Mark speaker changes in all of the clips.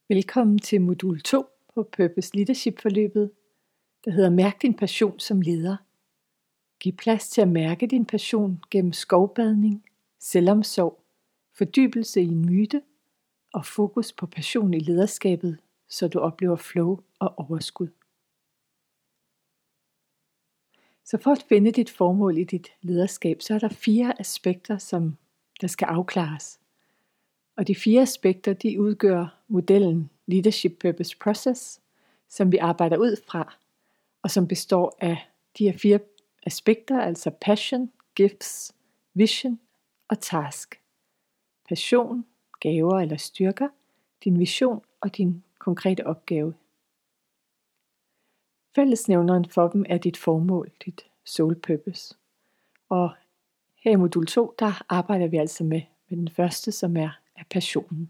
Speaker 1: Velkommen til modul 2 på Purpose Leadership-forløbet, der hedder Mærk din passion som leder. Giv plads til at mærke din passion gennem skovbadning, selvomsorg, fordybelse i en myte og fokus på passion i lederskabet, så du oplever flow og overskud. Så for at finde dit formål i dit lederskab, så er der 4 aspekter, som der skal afklares. Og de 4 aspekter, de udgør modellen Leadership Purpose Process, som vi arbejder ud fra, og som består af de her 4 aspekter, altså passion, gifts, vision og task. Passion, gaver eller styrker, din vision og din konkrete opgave. Fællesnævneren for dem er dit formål, dit soul purpose. Og her i modul 2, der arbejder vi altså med den første, som er passionen.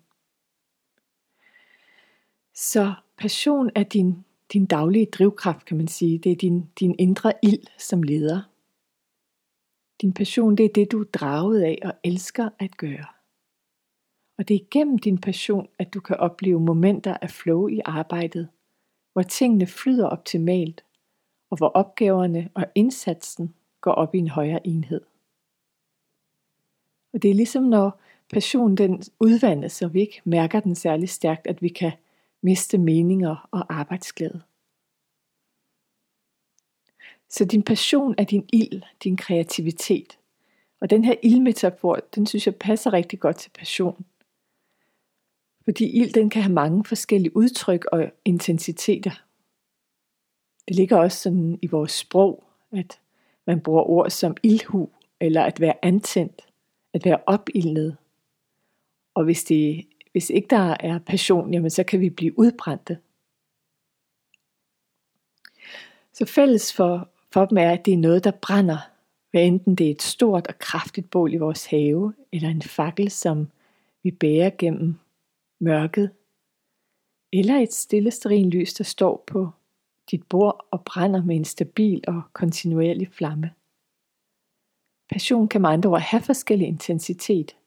Speaker 1: Så passion er din daglige drivkraft, kan man sige. Det er din indre ild som leder. Din passion, det er det, du er draget af og elsker at gøre. Og det er igennem din passion, at du kan opleve momenter af flow i arbejdet, hvor tingene flyder optimalt, og hvor opgaverne og indsatsen går op i en højere enhed. Og det er ligesom når passionen den udvandes, så vi ikke mærker den særlig stærkt, at vi kan miste meninger og arbejdsglæde. Så din passion er din ild, din kreativitet. Og den her ildmetafor, den synes jeg passer rigtig godt til passion. Fordi ild, den kan have mange forskellige udtryk og intensiteter. Det ligger også sådan i vores sprog, at man bruger ord som ildhu, eller at være antændt, at være opildnet. Og hvis ikke der er passion, jamen så kan vi blive udbrændte. Så fælles for dem er, at det er noget, der brænder. Hvad enten det er et stort og kraftigt bål i vores have, eller en fakkel, som vi bærer gennem mørket, eller et stille stearinlys, der står på dit bord og brænder med en stabil og kontinuerlig flamme. Passion kan med andre ord have forskellig intensitet.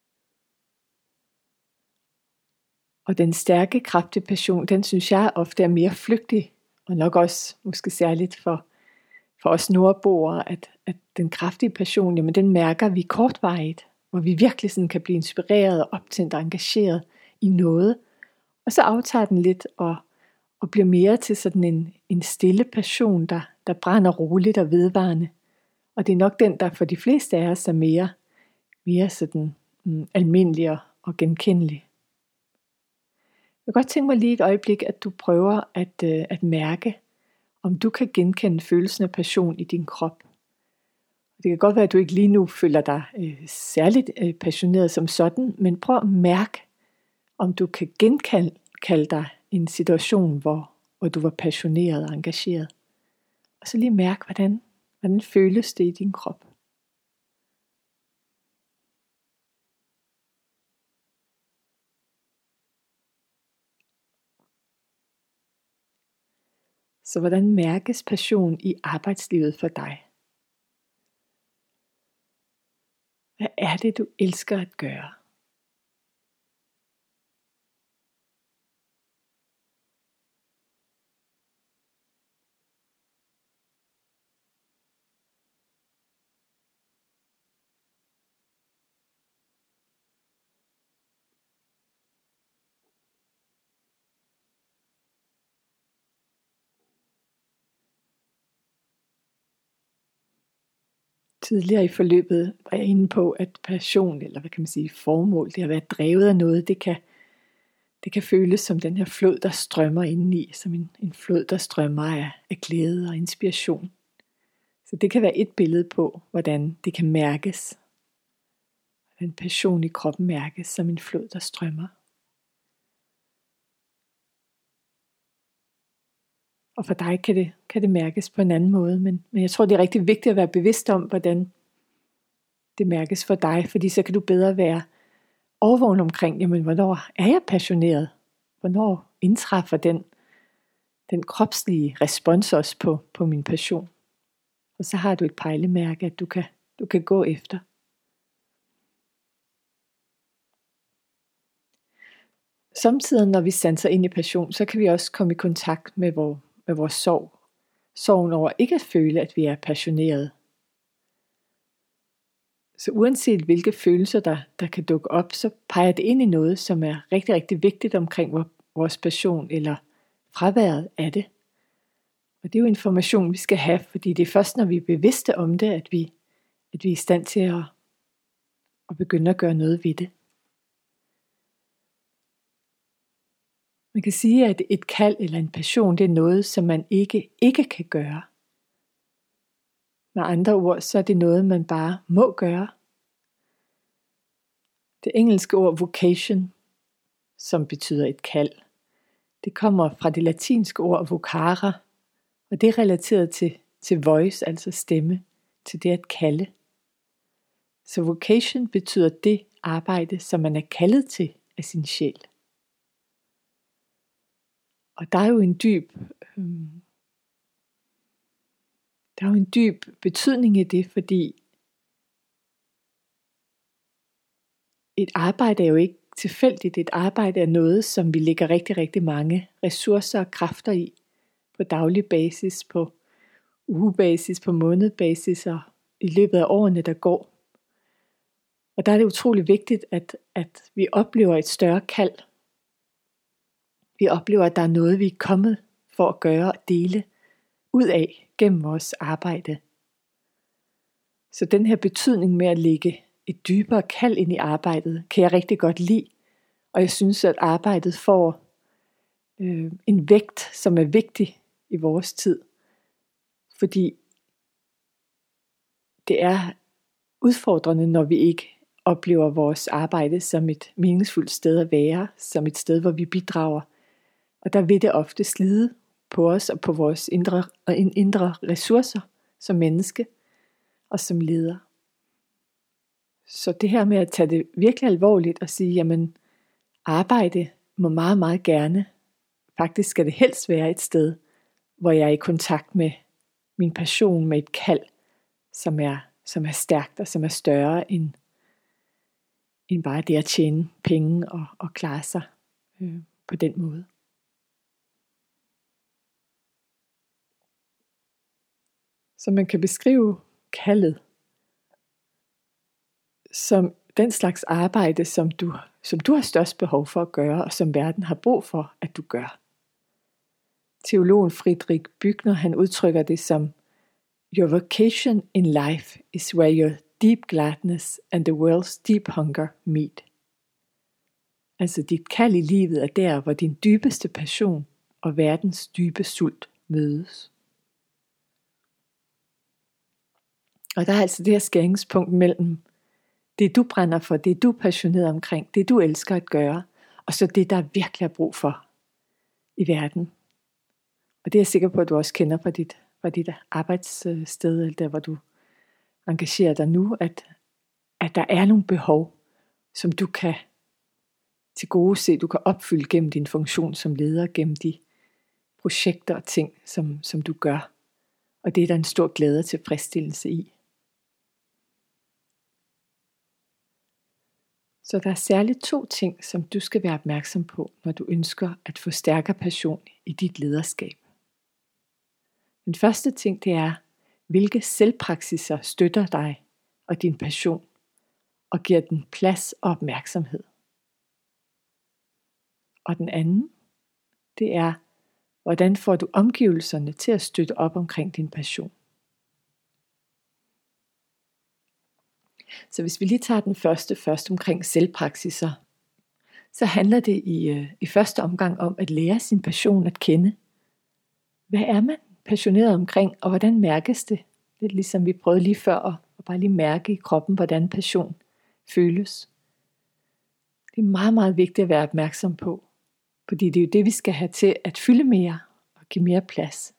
Speaker 1: Og den stærke, kraftige passion, den synes jeg ofte er mere flygtig, og nok også måske særligt for os nordboere, at den kraftige passion, jamen den mærker vi kortvarigt, hvor vi virkelig sådan kan blive inspireret og optændt og engageret i noget, og så aftager den lidt og bliver mere til sådan en stille passion, der brænder roligt og vedvarende. Og det er nok den, der for de fleste af os er mere sådan almindelig og genkendelig. Jeg kan godt tænke mig lige et øjeblik, at du prøver at mærke, om du kan genkende følelsen af passion i din krop. Det kan godt være, at du ikke lige nu føler dig særligt passioneret som sådan, men prøv at mærke, om du kan genkalde dig en situation, hvor du var passioneret og engageret. Og så lige mærk, hvordan føles det i din krop. Så hvordan mærkes passion i arbejdslivet for dig? Hvad er det, du elsker at gøre? Tidligere i forløbet var jeg inde på, at passion, eller hvad kan man sige, formål, det at være drevet af noget, det kan føles som den her flod, der strømmer indeni, som en flod, der strømmer af glæde og inspiration. Så det kan være et billede på, hvordan det kan mærkes. Hvordan passion i kroppen mærkes som en flod, der strømmer. Og for dig kan det mærkes på en anden måde, men jeg tror, det er rigtig vigtigt at være bevidst om, hvordan det mærkes for dig, fordi så kan du bedre være overvågen omkring, jamen hvornår er jeg passioneret? Hvornår indtræffer den kropslige respons også på min passion? Og så har du et pejlemærke, at du kan gå efter. Samtidig når vi sanser ind i passion, så kan vi også komme i kontakt med vores sorg. Sorgen over ikke at føle, at vi er passionerede. Så uanset hvilke følelser, der kan dukke op, så peger det ind i noget, som er rigtig, rigtig vigtigt omkring vores passion, eller fraværet af det. Og det er jo information, vi skal have, fordi det er først, når vi er bevidste om det, at vi er i stand til at begynde at gøre noget ved det. Man kan sige, at et kald eller en passion, det er noget, som man ikke kan gøre. Med andre ord, så er det noget, man bare må gøre. Det engelske ord vocation, som betyder et kald, det kommer fra det latinske ord vocare, og det er relateret til voice, altså stemme, til det at kalde. Så vocation betyder det arbejde, som man er kaldet til af sin sjæl. Og der er jo en dyb betydning i det, fordi et arbejde er jo ikke tilfældigt. Et arbejde er noget, som vi lægger rigtig, rigtig mange ressourcer og kræfter i på daglig basis, på ugebasis, på månedbasis og i løbet af årene, der går. Og der er det utrolig vigtigt, at vi oplever et større kald. Vi oplever, at der er noget, vi er kommet for at gøre og dele ud af gennem vores arbejde. Så den her betydning med at lægge et dybere kald ind i arbejdet, kan jeg rigtig godt lide. Og jeg synes, at arbejdet får en vægt, som er vigtig i vores tid. Fordi det er udfordrende, når vi ikke oplever vores arbejde som et meningsfuldt sted at være, som et sted, hvor vi bidrager. Og der vil det ofte slide på os og på vores indre ressourcer som menneske og som leder. Så det her med at tage det virkelig alvorligt og sige, jamen arbejde må meget, meget gerne. Faktisk skal det helst være et sted, hvor jeg er i kontakt med min passion, med et kald, som er stærkt og som er større end bare det at tjene penge og klare sig på den måde. Så man kan beskrive kaldet som den slags arbejde, som du har størst behov for at gøre, og som verden har brug for, at du gør. Teologen Friedrich Büchner, han udtrykker det som, your vocation in life is where your deep gladness and the world's deep hunger meet. Altså dit kald i livet er der, hvor din dybeste passion og verdens dybe sult mødes. Og der er altså det her skæringspunkt mellem det du brænder for, det du er passioneret omkring, det du elsker at gøre, og så det der virkelig er brug for i verden. Og det er jeg sikker på, at du også kender fra dit arbejdssted, eller der hvor du engagerer dig nu, at der er nogle behov, som du kan tilgodese, du kan opfylde gennem din funktion som leder, gennem de projekter og ting, som du gør. Og det er der en stor glæde og tilfredsstillelse i. Så der er særligt 2 ting, som du skal være opmærksom på, når du ønsker at få stærkere passion i dit lederskab. Den første ting, det er, hvilke selvpraksiser støtter dig og din passion, og giver den plads og opmærksomhed. Og den anden, det er, hvordan får du omgivelserne til at støtte op omkring din passion. Så hvis vi lige tager den først omkring selvpraksiser, så handler det i første omgang om at lære sin passion at kende. Hvad er man passioneret omkring, og hvordan mærkes det? Lidt ligesom vi prøvede lige før at bare lige mærke i kroppen, hvordan passion føles. Det er meget, meget vigtigt at være opmærksom på, fordi det er jo det, vi skal have til at fylde mere og give mere plads.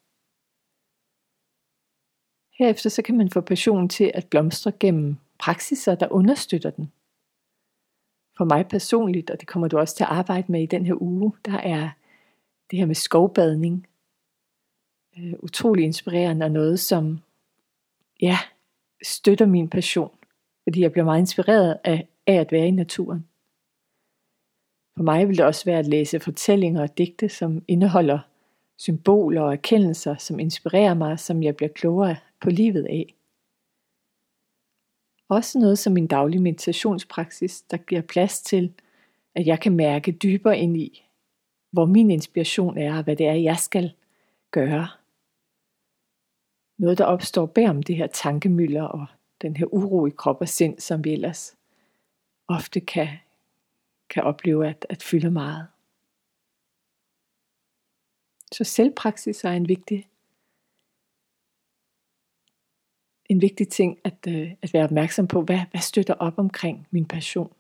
Speaker 1: Herefter så kan man få passionen til at blomstre gennem praksiser, der understøtter den. For mig personligt, og det kommer du også til at arbejde med i den her uge, der er det her med skovbadning utrolig inspirerende og noget, som støtter min passion, fordi jeg bliver meget inspireret af at være i naturen. For mig vil det også være at læse fortællinger og digte, som indeholder symboler og erkendelser, som inspirerer mig, som jeg bliver klogere på livet af. Også noget som min daglige meditationspraksis, der giver plads til, at jeg kan mærke dybere ind i, hvor min inspiration er, og hvad det er, jeg skal gøre. Noget, der opstår bag om det her tankemylder og den her uro i krop og sind, som vi ellers ofte kan opleve at fylde meget. Så selvpraksis er en vigtig ting at være opmærksom på, hvad støtter op omkring min passion.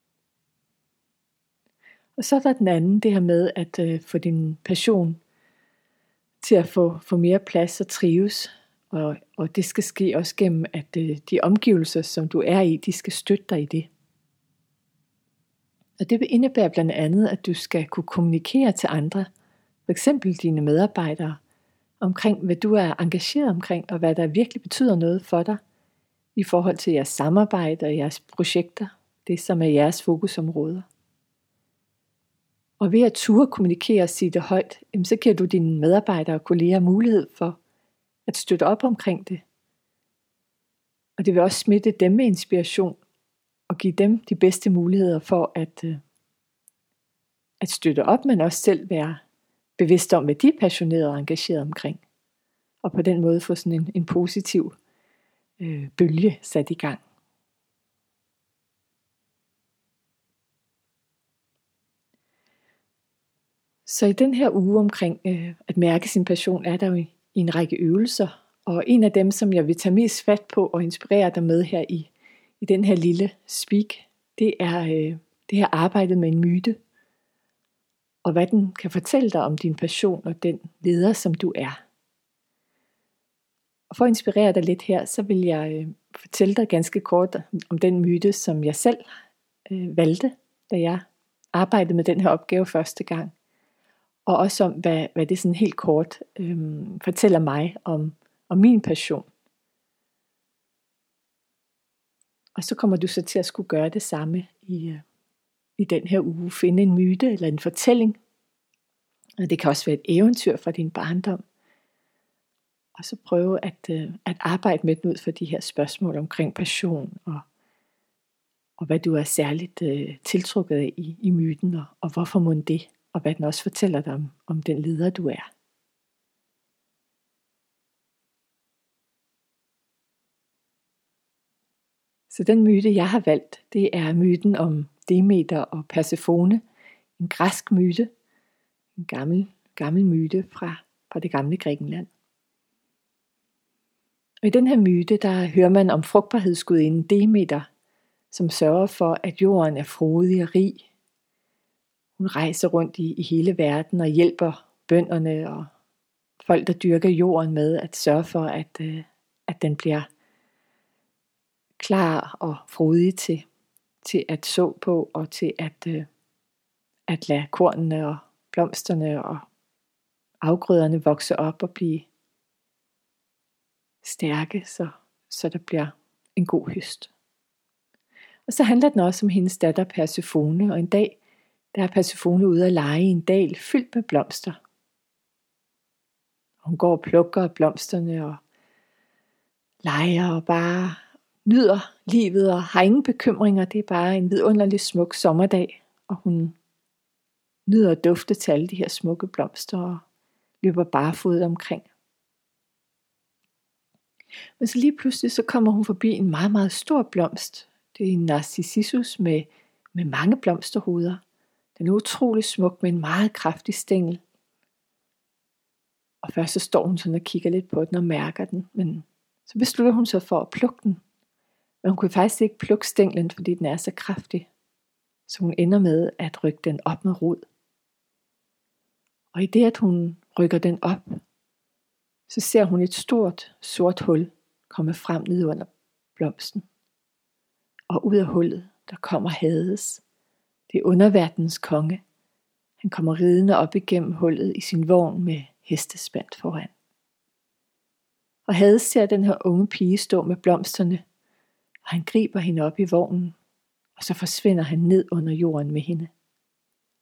Speaker 1: Og så er der den anden, det her med at få din passion til at få mere plads og trives. Og det skal ske også gennem, at de omgivelser, som du er i, de skal støtte dig i det. Og det vil indebære blandt andet, at du skal kunne kommunikere til andre, for eksempel dine medarbejdere, omkring hvad du er engageret omkring, og hvad der virkelig betyder noget for dig, i forhold til jeres samarbejde og jeres projekter, det som er jeres fokusområder. Og ved at turde kommunikere og sige det højt, så giver du dine medarbejdere og kolleger mulighed for at støtte op omkring det. Og det vil også smitte dem med inspiration, og give dem de bedste muligheder for at støtte op, men også selv være bevidst om, hvad de er passionerede og engageret omkring. Og på den måde få sådan en positiv bølge sat i gang. Så i den her uge omkring at mærke sin passion, er der jo i en række øvelser. Og en af dem, som jeg vil tage mest fat på og inspirere dig med her i den her lille speak, det er det her arbejde med en myte. Og hvad den kan fortælle dig om din passion og den leder, som du er. Og for at inspirere dig lidt her, så vil jeg fortælle dig ganske kort om den myte, som jeg selv valgte, da jeg arbejdede med den her opgave første gang. Og også om, hvad det sådan helt kort fortæller mig om min passion. Og så kommer du så til at skulle gøre det samme i den her uge. Finde en myte eller en fortælling. Og det kan også være et eventyr fra din barndom. Og så prøve at arbejde med den ud for de her spørgsmål omkring passion. Og hvad du er særligt tiltrukket af i myten. Og hvorfor må det? Og hvad den også fortæller dig om den leder du er. Så den myte jeg har valgt, det er myten om Demeter og Persefone. En græsk myte. En gammel myte fra det gamle Grækenland. Og i den her myte, der hører man om frugtbarhedsgudinden Demeter, som sørger for, at jorden er frodig og rig. Hun rejser rundt i hele verden og hjælper bønderne og folk, der dyrker jorden med at sørge for, at den bliver klar og frodig til at så på og til at lade kornene og blomsterne og afgrøderne vokse op og blive stærke, så der bliver en god høst. Og så handler den også om hendes datter Persefone, og en dag der er Persefone ude at lege i en dal fyldt med blomster. Hun går og plukker blomsterne og leger og bare nyder livet og har ingen bekymringer. Det er bare en vidunderlig smuk sommerdag, og hun nyder at dufte til alle de her smukke blomster og løber barefod omkring. Men så lige pludselig så kommer hun forbi en meget, meget stor blomst. Det er en narcissus med mange blomsterhoveder. Den er utrolig smuk med en meget kraftig stængel. Og først så står hun sådan og kigger lidt på den og mærker den. Men så beslutter hun sig for at plukke den. Men hun kunne faktisk ikke plukke stænglen, fordi den er så kraftig. Så hun ender med at rykke den op med rod. Og i det at hun rykker den op, så ser hun et stort sort hul komme frem ned under blomsten. Og ud af hullet, der kommer Hades. Det er underverdenens konge. Han kommer ridende op igennem hullet i sin vogn med hestespand foran. Og Hades ser den her unge pige stå med blomsterne, og han griber hende op i vognen, og så forsvinder han ned under jorden med hende.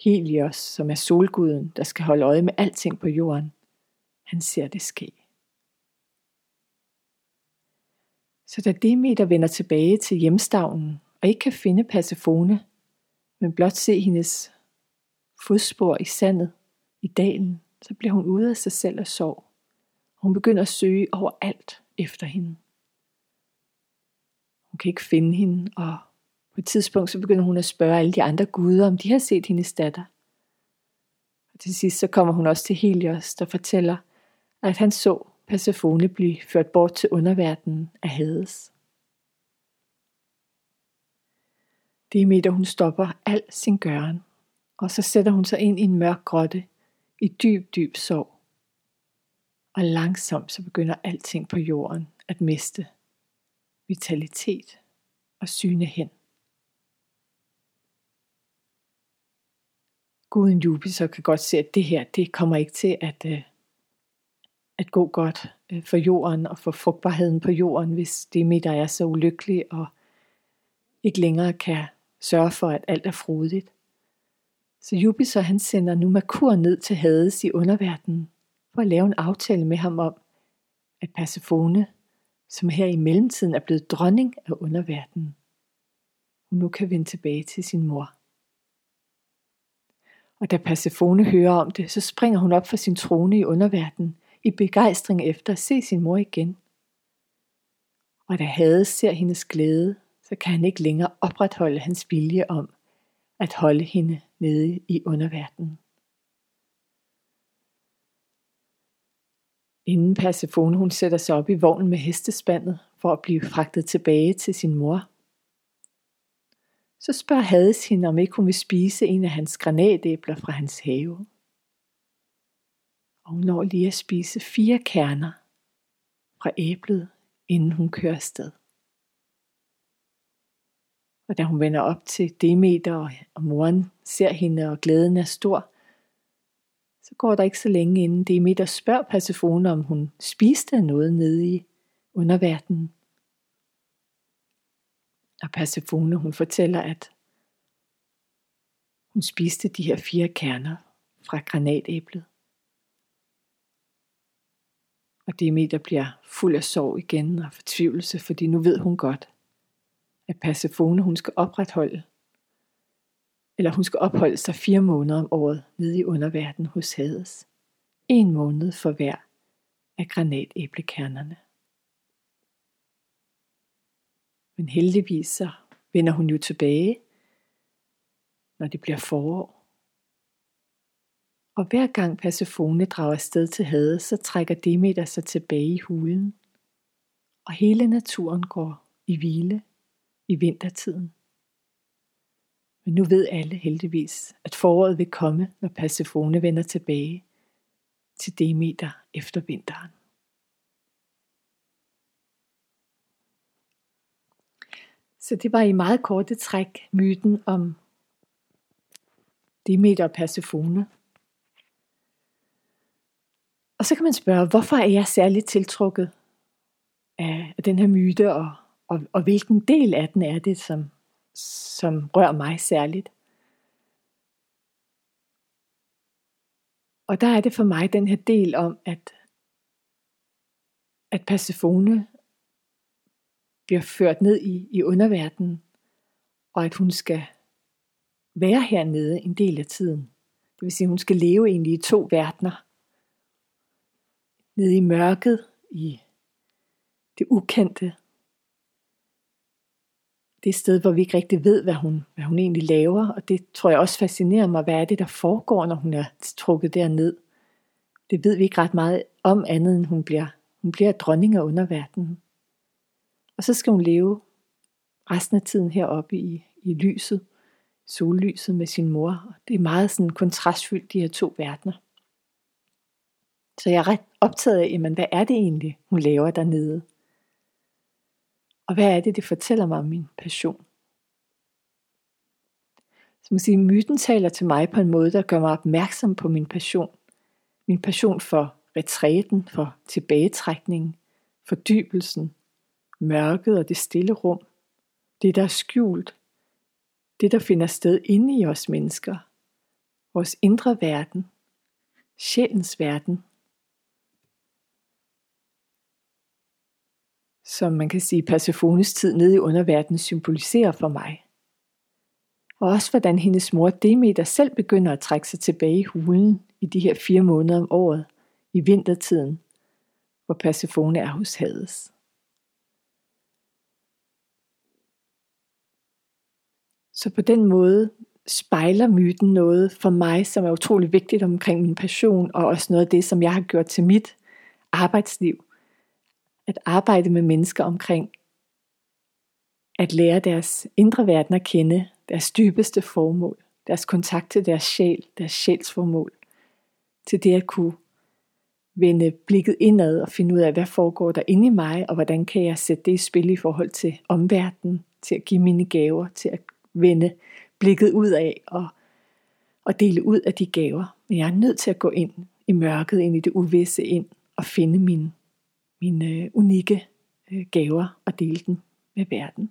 Speaker 1: Helios, som er solguden, der skal holde øje med alting på jorden, han ser det ske. Så da Demeter vender tilbage til hjemstavnen og ikke kan finde Persefone, men blot se hendes fodspor i sandet i dalen, så bliver hun ude af sig selv og sorg. Hun begynder at søge overalt efter hende. Hun kan ikke finde hende, og på et tidspunkt så begynder hun at spørge alle de andre guder, om de har set hendes datter. Og til sidst så kommer hun også til Helios, der fortæller, at han så Persefone blive ført bort til underverdenen af Hades. Demeter hun stopper al sin gøren, og så sætter hun sig ind i en mørk grotte i dyb sorg. Og langsomt så begynder alting på jorden at miste vitalitet og syne hen. Guden Jupiter kan godt se, at det her, det kommer ikke til at gå godt for jorden og for frugtbarheden på jorden, hvis Demeter er så ulykkelig og ikke længere kan sørge for, at alt er frodigt. Så Jupiter han sender nu Merkur ned til Hades i underverdenen for at lave en aftale med ham om, at Persefone, som her i mellemtiden er blevet dronning af underverdenen, hun nu kan vende tilbage til sin mor. Og da Persefone hører om det, så springer hun op fra sin trone i underverdenen i begejstring efter at se sin mor igen. Og da Hades ser hendes glæde, så kan han ikke længere opretholde hans vilje om at holde hende nede i underverdenen. Inden Persefone hun sætter sig op i vognen med hestespandet for at blive fragtet tilbage til sin mor, så spørger Hades hende, om ikke hun vil spise en af hans granatæbler fra hans have. Og hun når lige at spise 4 kerner fra æblet, inden hun kører afsted. Og da hun vender op til Demeter, og moren ser hende, og glæden er stor, så går der ikke så længe inden Demeter spørger Persefone, om hun spiste noget nede i underverdenen. Og Persefone hun fortæller, at hun spiste de her 4 kerner fra granatæblet. Og Demeter bliver fuld af sorg igen og fortvivlelse, fordi nu ved hun godt, at Persefone hun skal opholde sig 4 måneder om året nede i underverdenen hos Hades. 1 måned for hver af granatæblekernerne. Men heldigvis så vender hun jo tilbage, når det bliver forår. Og hver gang Persefone drager afsted til Hades, så trækker Demeter sig tilbage i hulen. Og hele naturen går i hvile i vintertiden. Men nu ved alle heldigvis, at foråret vil komme, når Persefone vender tilbage til Demeter efter vinteren. Så det var i meget korte træk myten om Demeter og Persefone. Og så kan man spørge, hvorfor er jeg særligt tiltrukket af den her myte, og hvilken del af den er det, som rører mig særligt. Og der er det for mig den her del om, at Persefone bliver ført ned i underverdenen, og at hun skal være hernede en del af tiden. Det vil sige, at hun skal leve egentlig i 2 verdener. Nede i mørket, i det ukendte. Det sted, hvor vi ikke rigtig ved, hvad hun egentlig laver. Og det tror jeg også fascinerer mig. Hvad er det, der foregår, når hun er trukket derned? Det ved vi ikke ret meget om andet, end hun bliver dronning af underverdenen. Og så skal hun leve resten af tiden heroppe i lyset, sollyset med sin mor. Og det er meget sådan kontrastfyldt, de her 2 verdener. Så jeg er ret optaget af, jamen, hvad er det egentlig, hun laver dernede? Og hvad er det, det fortæller mig om min passion? Så man siger, myten taler til mig på en måde, der gør mig opmærksom på min passion. Min passion for retræten, for tilbagetrækningen, fordybelsen, mørket og det stille rum. Det, der er skjult. Det, der finder sted inde i os mennesker. vores indre verden, sjælens verden, som man kan sige Persefones tid nede i underverdenen symboliserer for mig. Og også hvordan hendes mor Demeter selv begynder at trække sig tilbage i hulen i de her 4 måneder om året, i vintertiden, hvor Persefone er hos Hades. Så på den måde spejler myten noget for mig, som er utrolig vigtigt omkring min passion, og også noget af det, som jeg har gjort til mit arbejdsliv. At arbejde med mennesker omkring at lære deres indre verden at kende, deres dybeste formål, deres kontakt til deres sjæl, deres sjælsformål, til det at kunne vende blikket indad og finde ud af, hvad foregår der inde i mig, og hvordan kan jeg sætte det i spil i forhold til omverdenen, til at give mine gaver, til at vende blikket ud af og dele ud af de gaver. Men jeg er nødt til at gå ind i mørket, ind i det uvisse, ind og finde mine unikke gaver og dele dem med verden.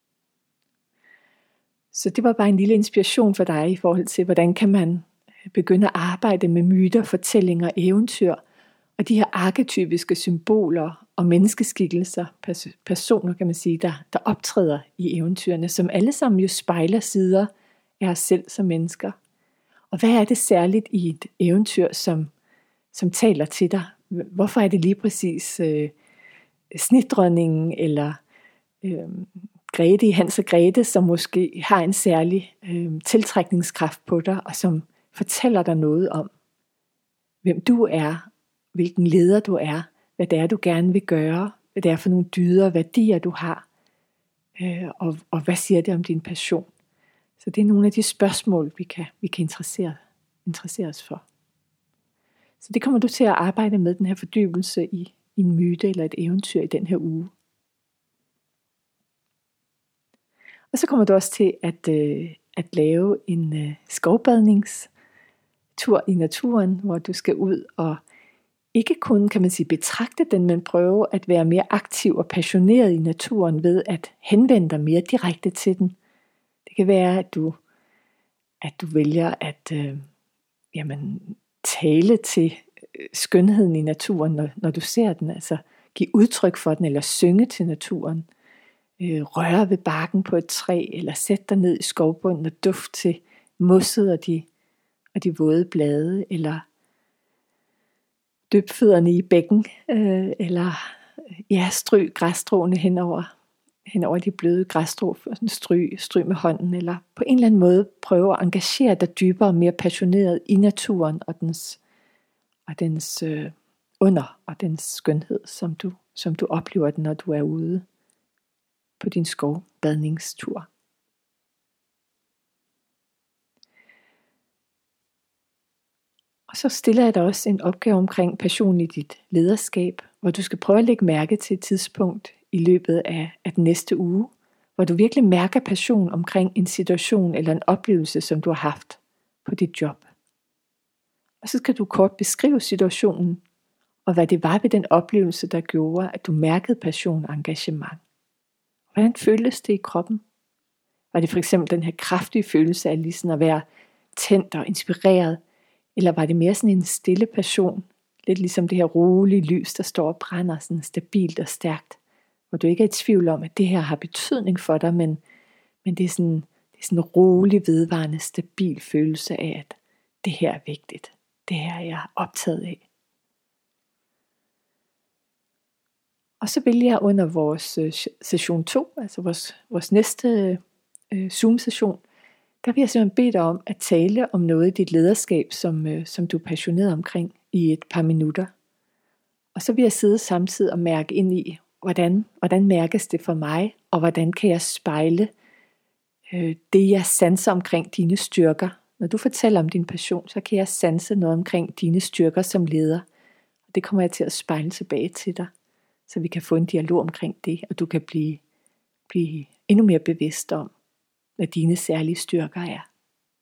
Speaker 1: Så det var bare en lille inspiration for dig i forhold til, hvordan kan man begynde at arbejde med myter, fortællinger, eventyr og de her arketypiske symboler og menneskeskikkelser, personer kan man sige, der optræder i eventyrene, som alle sammen jo spejler sider af os selv som mennesker. Og hvad er det særligt i et eventyr, som taler til dig? Hvorfor er det lige præcis Snedronningen eller Grete i Hans og Grete, som måske har en særlig tiltrækningskraft på dig, og som fortæller dig noget om, hvem du er, hvilken leder du er, hvad det er, du gerne vil gøre, hvad det er for nogle dyder og værdier, du har, og hvad siger det om din passion. Så det er nogle af de spørgsmål, vi kan interessere os for. Så det kommer du til at arbejde med, den her fordybelse i en myte eller et eventyr i den her uge. Og så kommer du også til at lave en skovbadningstur i naturen, hvor du skal ud og ikke kun, kan man sige, betragte den, men prøve at være mere aktiv og passioneret i naturen ved at henvende dig mere direkte til den. Det kan være, at du vælger at tale til skønheden i naturen, når du ser den, altså give udtryk for den, eller synge til naturen. Røre ved barken på et træ, eller sætte dig ned i skovbunden og duft til mosset og de våde blade, eller dyp fødderne i bækken, eller stryg græsstråene henover de bløde græsstrå, stryg med hånden, eller på en eller anden måde prøve at engagere dig dybere og mere passioneret i naturen og dens under og dens skønhed, som du oplever den, når du er ude på din skovbadningstur. Og så stiller jeg dig også en opgave omkring passion i dit lederskab, hvor du skal prøve at lægge mærke til et tidspunkt i løbet af den næste uge, hvor du virkelig mærker passion omkring en situation eller en oplevelse, som du har haft på dit job. Og så skal du kort beskrive situationen, og hvad det var ved den oplevelse, der gjorde, at du mærkede passion og engagement. Hvordan føltes det i kroppen? Var det for eksempel den her kraftige følelse af ligesom at være tændt og inspireret, eller var det mere sådan en stille passion, lidt ligesom det her rolige lys, der står og brænder sådan stabilt og stærkt, hvor du ikke er i tvivl om, at det her har betydning for dig, men det er sådan en rolig, vedvarende, stabil følelse af, at det her er vigtigt. Det her er jeg optaget af. Og så vil jeg under vores session 2, altså vores næste Zoom-session, der vil jeg simpelthen bede dig om at tale om noget i dit lederskab, som du er passioneret omkring i et par minutter. Og så vil jeg sidde samtidig og mærke ind i, hvordan mærkes det for mig, og hvordan kan jeg spejle det, jeg sanser omkring dine styrker. Når du fortæller om din passion, så kan jeg sanse noget omkring dine styrker som leder. Og det kommer jeg til at spejle tilbage til dig, så vi kan få en dialog omkring det, og du kan blive endnu mere bevidst om, hvad dine særlige styrker er.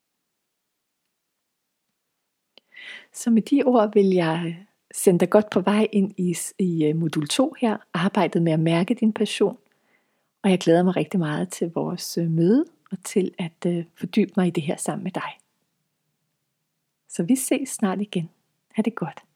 Speaker 1: Så med de ord vil jeg sende dig godt på vej ind i modul 2 her, arbejdet med at mærke din passion. Og jeg glæder mig rigtig meget til vores møde, og til at fordybe mig i det her sammen med dig. Så vi ses snart igen. Ha' det godt.